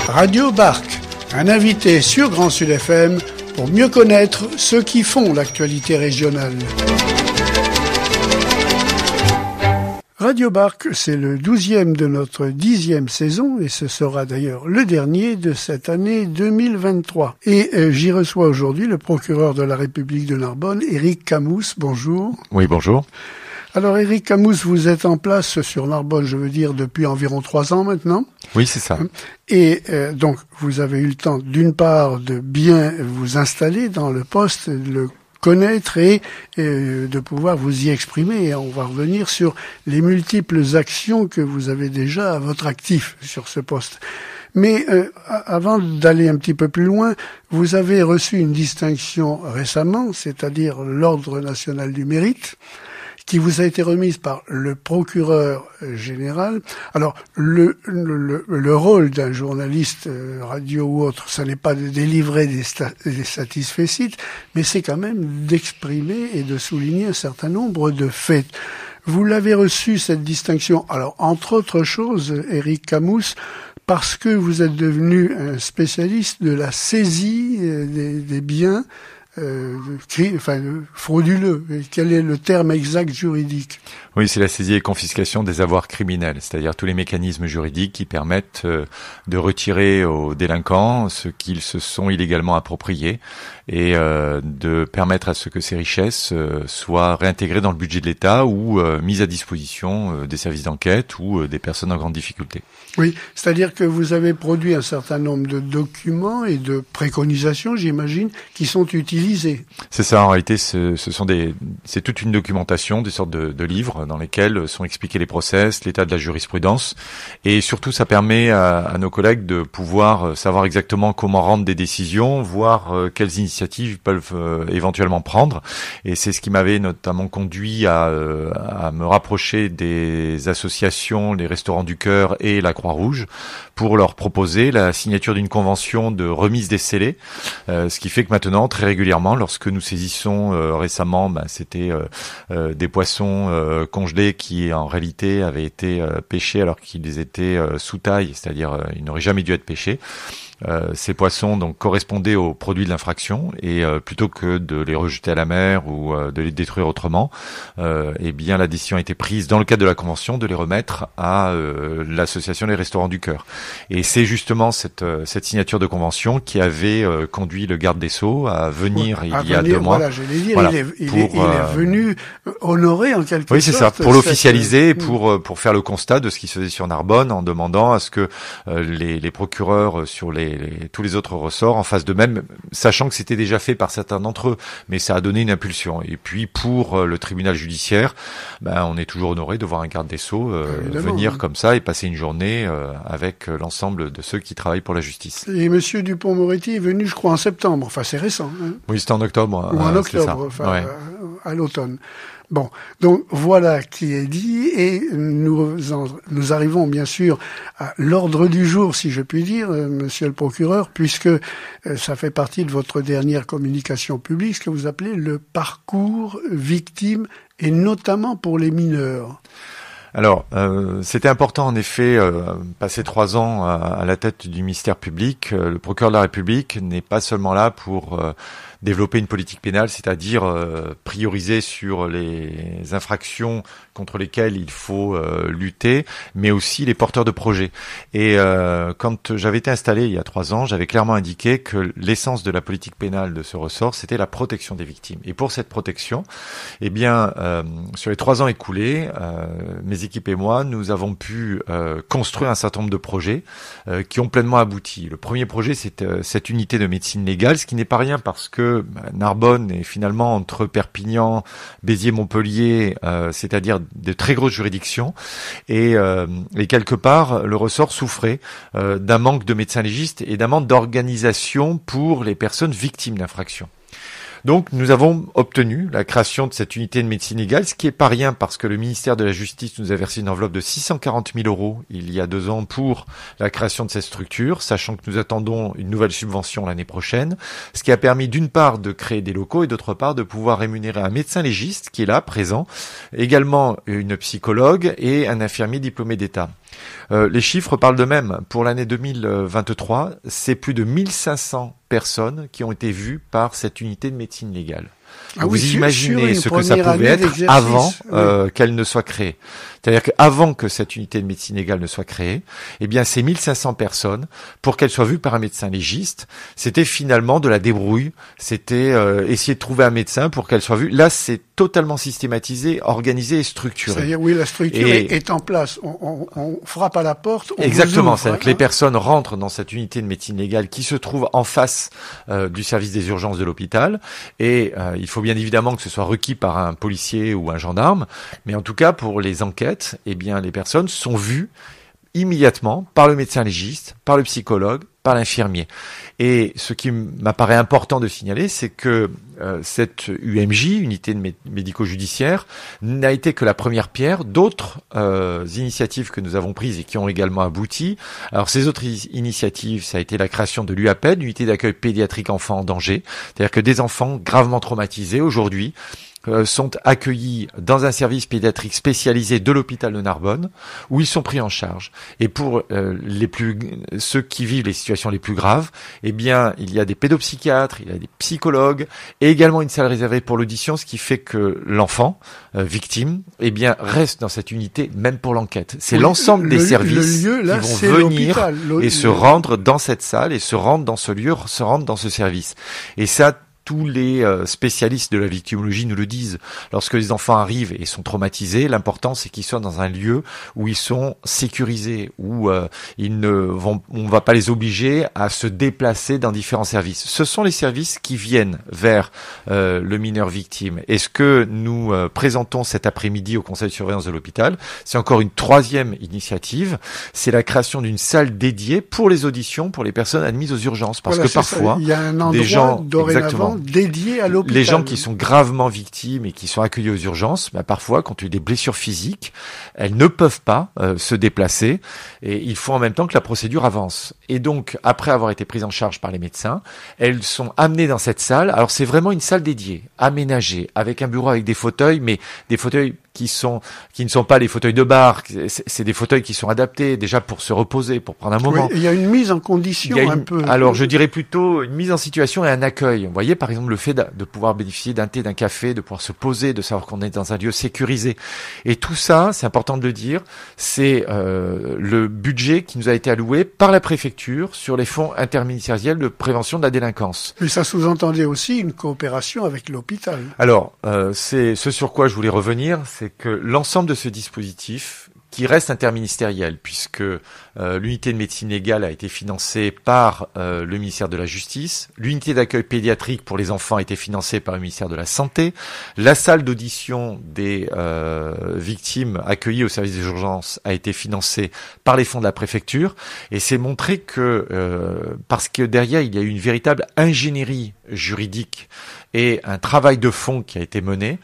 Radio Barc, un invité sur Grand Sud FM pour mieux connaître ceux qui font l'actualité régionale. Radio Barc, c'est le 12e de notre 10e saison et ce sera d'ailleurs le dernier de cette année 2023. Et j'y reçois aujourd'hui le procureur de la République de Narbonne, Éric Camous. Bonjour. Oui, bonjour. Alors Éric Camous, vous êtes en place sur Narbonne, je veux dire, depuis environ 3 ans maintenant. Oui, c'est ça. Et donc, vous avez eu le temps, d'une part, de bien vous installer dans le poste, de le connaître et de pouvoir vous y exprimer. Et on va revenir sur les multiples actions que vous avez déjà à votre actif sur ce poste. Mais avant d'aller un petit peu plus loin, vous avez reçu une distinction récemment, c'est-à-dire l'Ordre national du mérite, qui vous a été remise par le procureur général. Alors, le rôle d'un journaliste radio ou autre, ça n'est pas de délivrer des satisfecit, mais c'est quand même d'exprimer et de souligner un certain nombre de faits. Vous l'avez reçu, cette distinction, alors, entre autres choses, Éric Camous, parce que vous êtes devenu un spécialiste de la saisie des biens frauduleux. Quel est le terme exact juridique? Oui, c'est la saisie et confiscation des avoirs criminels, c'est-à-dire tous les mécanismes juridiques qui permettent de retirer aux délinquants ce qu'ils se sont illégalement appropriés et de permettre à ce que ces richesses soient réintégrées dans le budget de l'État ou mises à disposition des services d'enquête ou des personnes en grande difficulté. Oui, c'est-à-dire que vous avez produit un certain nombre de documents et de préconisations, j'imagine, qui sont utilisés. C'est ça, en réalité, c'est toute une documentation, des sortes de livres dans lesquels sont expliqués les process, l'état de la jurisprudence, et surtout ça permet à nos collègues de pouvoir savoir exactement comment rendre des décisions, voir quelles initiatives ils peuvent éventuellement prendre, et c'est ce qui m'avait notamment conduit à me rapprocher des associations, les Restaurants du Cœur et la Croix-Rouge, pour leur proposer la signature d'une convention de remise des scellés, ce qui fait que maintenant, très régulièrement, lorsque nous saisissons récemment, c'était des poissons congelés qui en réalité avaient été pêchés alors qu'ils étaient sous taille, c'est-à-dire ils n'auraient jamais dû être pêchés. Ces poissons donc correspondaient aux produits de l'infraction et plutôt que de les rejeter à la mer ou de les détruire autrement, eh bien la décision a été prise dans le cadre de la convention de les remettre à l'association des Restaurants du Cœur. Et c'est justement cette signature de convention qui avait conduit le garde des Sceaux à venir il y a 2 mois. Voilà, je l'ai dit, voilà, il est venu honorer en quelque sorte. Oui, c'est ça, pour l'officialiser, pour faire le constat de ce qui se faisait sur Narbonne, en demandant à ce que les procureurs sur tous les autres ressorts en fassent de même, sachant que c'était déjà fait par certains d'entre eux, mais ça a donné une impulsion. Et puis pour le tribunal judiciaire, on est toujours honoré de voir un garde des Sceaux venir comme ça et passer une journée avec l'ensemble de ceux qui travaillent pour la justice. Et Monsieur Dupond-Moretti est venu, je crois, en septembre. Enfin, c'est récent. Hein. Oui, c'était en octobre. Ou en octobre, enfin, ouais. À l'automne. Bon, donc voilà qui est dit et nous arrivons bien sûr à l'ordre du jour, si je puis dire, monsieur le procureur, puisque ça fait partie de votre dernière communication publique, ce que vous appelez le parcours victime et notamment pour les mineurs. Alors, c'était important en effet, passer 3 ans à la tête du ministère public. Le procureur de la République n'est pas seulement là pour développer une politique pénale, c'est-à-dire prioriser sur les infractions contre lesquelles il faut lutter, mais aussi les porteurs de projets. Et quand j'avais été installé il y a 3 ans, j'avais clairement indiqué que l'essence de la politique pénale de ce ressort, c'était la protection des victimes. Et pour cette protection, eh bien, sur les 3 ans écoulés, mes équipes et moi, nous avons pu construire un certain nombre de projets qui ont pleinement abouti. Le premier projet, c'est cette unité de médecine légale, ce qui n'est pas rien parce que Narbonne est finalement entre Perpignan, Béziers, Montpellier, c'est-à-dire de très grosses juridictions, et quelque part le ressort souffrait d'un manque de médecins légistes et d'un manque d'organisation pour les personnes victimes d'infractions. Donc, nous avons obtenu la création de cette unité de médecine légale, ce qui est pas rien parce que le ministère de la Justice nous a versé une enveloppe de 640 000 € il y a 2 ans pour la création de cette structure, sachant que nous attendons une nouvelle subvention l'année prochaine, ce qui a permis d'une part de créer des locaux et d'autre part de pouvoir rémunérer un médecin légiste qui est là, présent, également une psychologue et un infirmier diplômé d'État. Les chiffres parlent d'eux-mêmes. Pour l'année 2023, c'est plus de 1500 personnes qui ont été vues par cette unité de médecine légale. Vous imaginez ce que ça pouvait être avant qu'elle ne soit créée. C'est-à-dire qu'avant que cette unité de médecine légale ne soit créée, eh bien, ces 1500 personnes, pour qu'elles soient vues par un médecin légiste, c'était finalement de la débrouille. C'était essayer de trouver un médecin pour qu'elles soient vues. Là, c'est totalement systématisé, organisé et structuré. C'est-à-dire, oui, la structure est en place. On frappe à la porte. Exactement. C'est-à-dire que les personnes rentrent dans cette unité de médecine légale qui se trouve en face du service des urgences de l'hôpital. Et il faut bien évidemment que ce soit requis par un policier ou un gendarme. Mais en tout cas, pour les enquêtes, eh bien, les personnes sont vues immédiatement par le médecin légiste, par le psychologue, par l'infirmier. Et ce qui m'apparaît important de signaler, c'est que cette UMJ, unité de médico-judiciaire, n'a été que la première pierre d'autres initiatives que nous avons prises et qui ont également abouti. Alors ces autres initiatives, ça a été la création de l'UAPED, l'unité d'accueil pédiatrique enfants en danger, c'est-à-dire que des enfants gravement traumatisés aujourd'hui sont accueillis dans un service pédiatrique spécialisé de l'hôpital de Narbonne, où ils sont pris en charge. Et pour ceux qui vivent les situations les plus graves, eh bien, il y a des pédopsychiatres, il y a des psychologues, et également une salle réservée pour l'audition, ce qui fait que l'enfant victime, eh bien, reste dans cette unité, même pour l'enquête. C'est l'ensemble des services qui vont venir et se rendre dans cette salle et se rendre dans ce lieu, se rendre dans ce service. Et ça, tous les spécialistes de la victimologie nous le disent. Lorsque les enfants arrivent et sont traumatisés, l'important c'est qu'ils soient dans un lieu où ils sont sécurisés, où on ne va pas les obliger à se déplacer dans différents services. Ce sont les services qui viennent vers le mineur victime. Et ce que nous présentons cet après-midi au conseil de surveillance de l'hôpital, c'est encore une troisième initiative. C'est la création d'une salle dédiée pour les auditions, pour les personnes admises aux urgences. Parce que parfois, il y a un endroit des gens, dorénavant dédié à l'hôpital. Les gens qui sont gravement victimes et qui sont accueillis aux urgences, parfois, quand il y a des blessures physiques, elles ne peuvent pas se déplacer et il faut en même temps que la procédure avance. Et donc, après avoir été prises en charge par les médecins, elles sont amenées dans cette salle. Alors, c'est vraiment une salle dédiée, aménagée, avec un bureau avec des fauteuils, mais des fauteuils qui ne sont pas les fauteuils de bar, c'est des fauteuils qui sont adaptés déjà pour se reposer, pour prendre un moment. Oui, il y a une mise en condition un peu. Alors je dirais plutôt une mise en situation et un accueil. Vous voyez par exemple le fait de pouvoir bénéficier d'un thé, d'un café, de pouvoir se poser, de savoir qu'on est dans un lieu sécurisé. Et tout ça, c'est important de le dire, c'est le budget qui nous a été alloué par la préfecture sur les fonds interministériels de prévention de la délinquance. Mais ça sous-entendait aussi une coopération avec l'hôpital. Alors, c'est ce sur quoi je voulais revenir, c'est que l'ensemble de ce dispositif, qui reste interministériel, puisque l'unité de médecine légale a été financée par le ministère de la Justice, l'unité d'accueil pédiatrique pour les enfants a été financée par le ministère de la Santé, la salle d'audition des victimes accueillies au service des urgences a été financée par les fonds de la préfecture, et c'est montré que, parce que derrière il y a eu une véritable ingénierie juridique et un travail de fond qui a été mené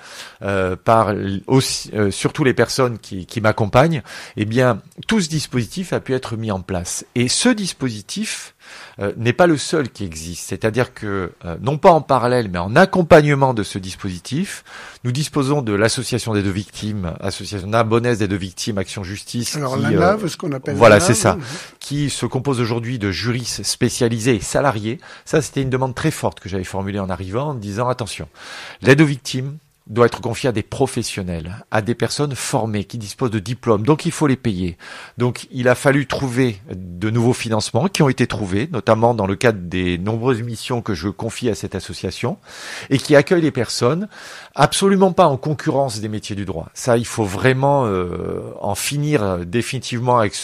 par aussi, surtout les personnes qui m'accompagnent, eh bien, tout ce dispositif a pu être mis en place. Et ce dispositif n'est pas le seul qui existe. C'est-à-dire que, non pas en parallèle, mais en accompagnement de ce dispositif, nous disposons de l'association des deux victimes, association narbonnaise des deux victimes, Action Justice. Alors la NAV, ce qu'on appelle voilà, la NAV, c'est ça, qui se compose aujourd'hui de juristes spécialisés et salariés. Ça, c'était une demande très forte que j'avais formulée en arrivant, en disant attention, l'aide aux victimes doit être confié à des professionnels, à des personnes formées qui disposent de diplômes. Donc il faut les payer. Donc il a fallu trouver de nouveaux financements qui ont été trouvés, notamment dans le cadre des nombreuses missions que je confie à cette association et qui accueillent les personnes absolument pas en concurrence des métiers du droit. Ça, il faut vraiment en finir définitivement avec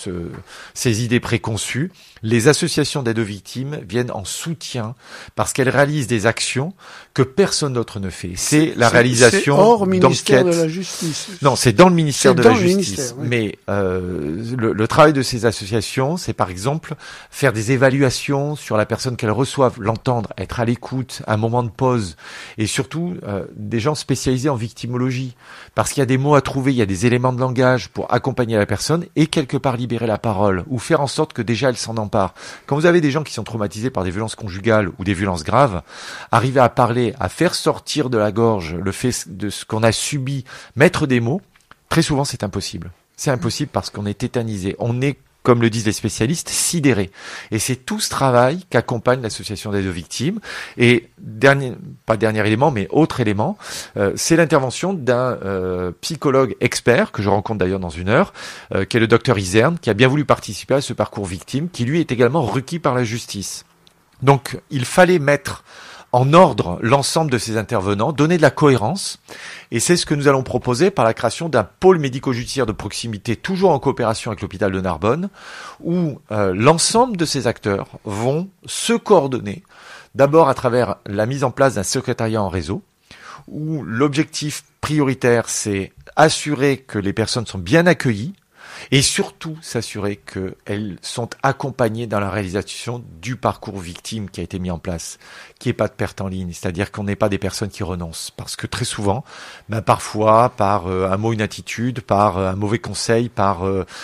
ces idées préconçues. Les associations d'aide aux victimes viennent en soutien parce qu'elles réalisent des actions que personne d'autre ne fait. C'est la réalisation c'est hors ministère d'enquêtes. de la Justice. Non, c'est dans le ministère de la Justice. Ministère, oui. Mais le travail de ces associations, c'est par exemple faire des évaluations sur la personne qu'elles reçoivent, l'entendre, être à l'écoute, un moment de pause, et surtout des gens spécialisés en victimologie, parce qu'il y a des mots à trouver, il y a des éléments de langage pour accompagner la personne et quelque part libérer la parole ou faire en sorte que déjà elle s'en empare. Quand vous avez des gens qui sont traumatisés par des violences conjugales ou des violences graves, arriver à parler, à faire sortir de la gorge le fait de ce qu'on a subi, mettre des mots, très souvent c'est impossible. C'est impossible parce qu'on est tétanisé. On est, comme le disent les spécialistes, sidéré. Et c'est tout ce travail qu'accompagne l'association d'aide aux victimes. Et pas dernier élément, mais autre élément, c'est l'intervention d'un psychologue expert, que je rencontre d'ailleurs dans une heure, qui est le docteur Iserne, qui a bien voulu participer à ce parcours victime, qui lui est également requis par la justice. Donc, il fallait mettre en ordre l'ensemble de ces intervenants, donner de la cohérence, et c'est ce que nous allons proposer par la création d'un pôle médico-judiciaire de proximité, toujours en coopération avec l'hôpital de Narbonne, où l'ensemble de ces acteurs vont se coordonner, d'abord à travers la mise en place d'un secrétariat en réseau, où l'objectif prioritaire, c'est assurer que les personnes sont bien accueillies, et surtout s'assurer qu'elles sont accompagnées dans la réalisation du parcours victime qui a été mis en place, qu'il n'y ait pas de perte en ligne, c'est-à-dire qu'on n'ait pas des personnes qui renoncent. Parce que très souvent, parfois, par un mot, une attitude, par un mauvais conseil, par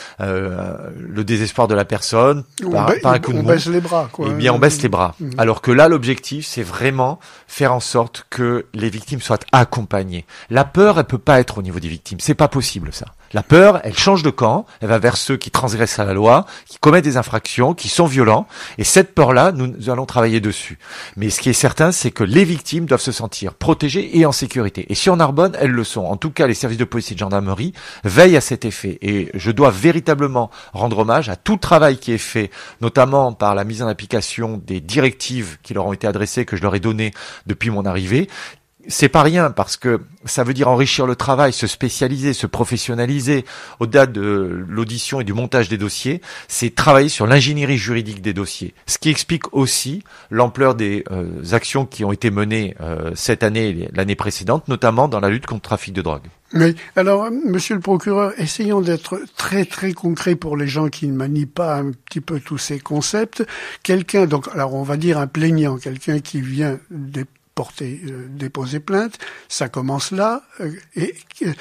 le désespoir de la personne, par un coup de mou, on baisse les bras, quoi. Eh bien, on baisse les bras. Alors que là, l'objectif, c'est vraiment faire en sorte que les victimes soient accompagnées. La peur, elle peut pas être au niveau des victimes. C'est pas possible, ça. La peur, elle change de camp, elle va vers ceux qui transgressent à la loi, qui commettent des infractions, qui sont violents, et cette peur-là, nous allons travailler dessus. Mais ce qui est certain, c'est que les victimes doivent se sentir protégées et en sécurité. Et sur Narbonne, elles le sont. En tout cas, les services de police et de gendarmerie veillent à cet effet. Et je dois véritablement rendre hommage à tout le travail qui est fait, notamment par la mise en application des directives qui leur ont été adressées, que je leur ai données depuis mon arrivée. C'est pas rien parce que ça veut dire enrichir le travail, se spécialiser, se professionnaliser. Au-delà de l'audition et du montage des dossiers, c'est travailler sur l'ingénierie juridique des dossiers. Ce qui explique aussi l'ampleur des actions qui ont été menées cette année et l'année précédente, notamment dans la lutte contre le trafic de drogue. Mais alors, monsieur le procureur, essayons d'être très très concret pour les gens qui ne manient pas un petit peu tous ces concepts. Quelqu'un, donc, alors on va dire un plaignant, quelqu'un qui vient déposer plainte, ça commence là. Et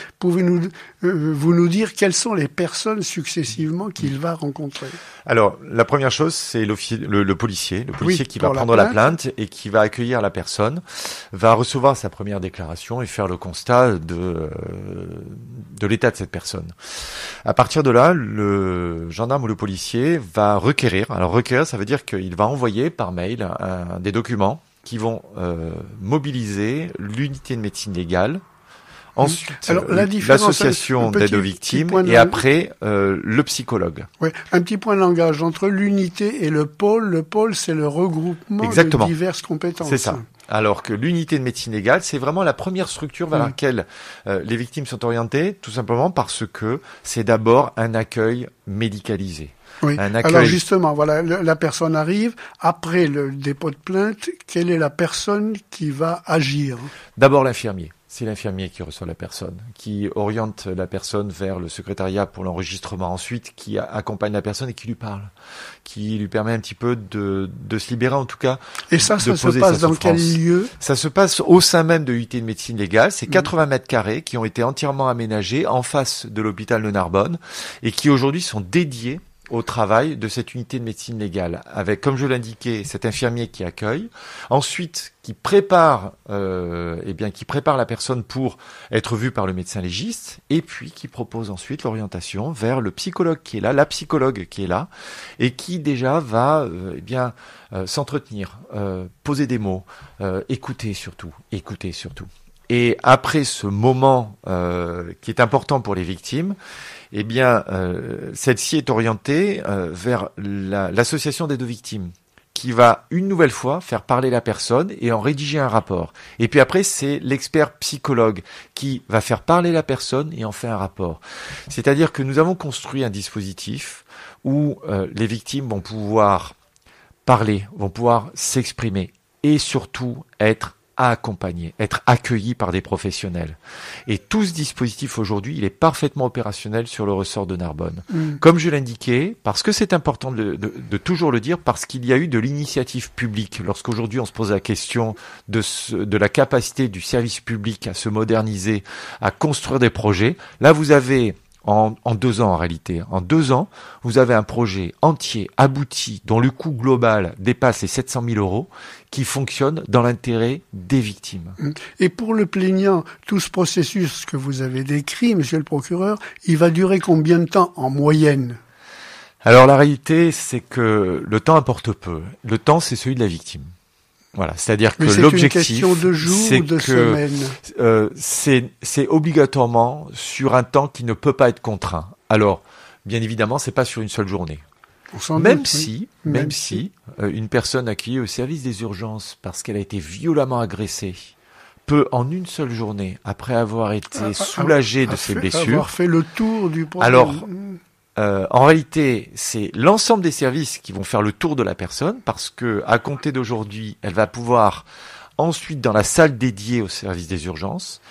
vous nous dire quelles sont les personnes successivement qu'il va rencontrer? Alors, la première chose, c'est le policier Oui, qui va prendre la plainte et qui va accueillir la personne, va recevoir sa première déclaration et faire le constat de l'état de cette personne. À partir de là, le gendarme ou le policier va requérir. Alors, requérir, ça veut dire qu'il va envoyer par mail des documents qui vont mobiliser l'unité de médecine légale, ensuite l'association d'aide aux victimes et après le psychologue. Oui, un petit point de langage entre l'unité et le pôle. Le pôle, c'est le regroupement de diverses compétences. C'est ça. Alors que l'unité de médecine légale, c'est vraiment la première structure vers laquelle les victimes sont orientées, tout simplement parce que c'est d'abord un accueil médicalisé. Oui. Alors justement, voilà, la personne arrive. Après le dépôt de plainte, quelle est la personne qui va agir? D'abord l'infirmier. C'est l'infirmier qui reçoit la personne, qui oriente la personne vers le secrétariat pour l'enregistrement, ensuite qui accompagne la personne et qui lui parle, qui lui permet un petit peu de se libérer en tout cas. Et ça se passe dans quel lieu? Ça se passe au sein même de l'unité de médecine légale. C'est 80 mètres carrés qui ont été entièrement aménagés en face de l'hôpital de Narbonne et qui aujourd'hui sont dédiés au travail de cette unité de médecine légale, avec, comme je l'indiquais, cet infirmier qui accueille, ensuite qui prépare la personne pour être vue par le médecin légiste, et puis qui propose ensuite l'orientation vers le psychologue qui est là, la psychologue qui est là, et qui déjà va s'entretenir, poser des mots, écouter surtout. Et après ce moment qui est important pour les victimes, celle-ci est orientée vers l'association d'aide aux victimes, qui va une nouvelle fois faire parler la personne et en rédiger un rapport. Et puis après, c'est l'expert psychologue qui va faire parler la personne et en faire un rapport. C'est-à-dire que nous avons construit un dispositif où les victimes vont pouvoir parler, vont pouvoir s'exprimer et surtout être accompagné, être accueilli par des professionnels. Et tout ce dispositif aujourd'hui, il est parfaitement opérationnel sur le ressort de Narbonne. Comme je l'indiquais, parce que c'est important de toujours le dire, parce qu'il y a eu de l'initiative publique. Lorsqu'aujourd'hui on se pose la question de la capacité du service public à se moderniser, à construire des projets, là vous avez en 2 ans en réalité. En 2 ans, vous avez un projet entier, abouti, dont le coût global dépasse les 700 000 € qui fonctionne dans l'intérêt des victimes. Et pour le plaignant, tout ce processus que vous avez décrit, monsieur le procureur, il va durer combien de temps en moyenne ? Alors la réalité, c'est que le temps importe peu. Le temps, c'est celui de la victime. Voilà, c'est-à-dire que l'objectif, c'est une question de jours ou de semaines. C'est obligatoirement sur un temps qui ne peut pas être contraint. Alors, bien évidemment, c'est pas sur une seule journée. Même si une personne accueillie au service des urgences parce qu'elle a été violemment agressée peut en une seule journée, après avoir été soulagée de ses blessures, avoir fait le tour du problème. Alors, en réalité, c'est l'ensemble des services qui vont faire le tour de la personne parce que, à compter d'aujourd'hui, elle va pouvoir ensuite, dans la salle dédiée au service des urgences,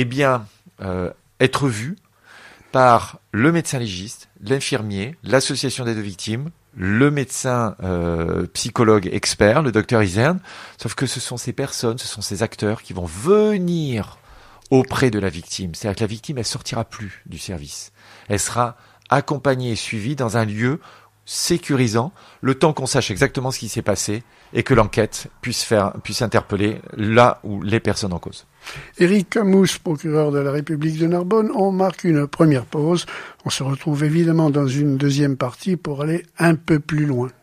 être vue par le médecin légiste, l'infirmier, l'association d'aide aux victimes, le médecin psychologue expert, le docteur Isern. Sauf que ce sont ces personnes, ce sont ces acteurs qui vont venir auprès de la victime. C'est-à-dire que la victime, elle sortira plus du service. Elle sera accompagné et suivi dans un lieu sécurisant, le temps qu'on sache exactement ce qui s'est passé et que l'enquête puisse interpeller là où les personnes en cause. Éric Camous, procureur de la République de Narbonne, on marque une première pause. On se retrouve évidemment dans une deuxième partie pour aller un peu plus loin.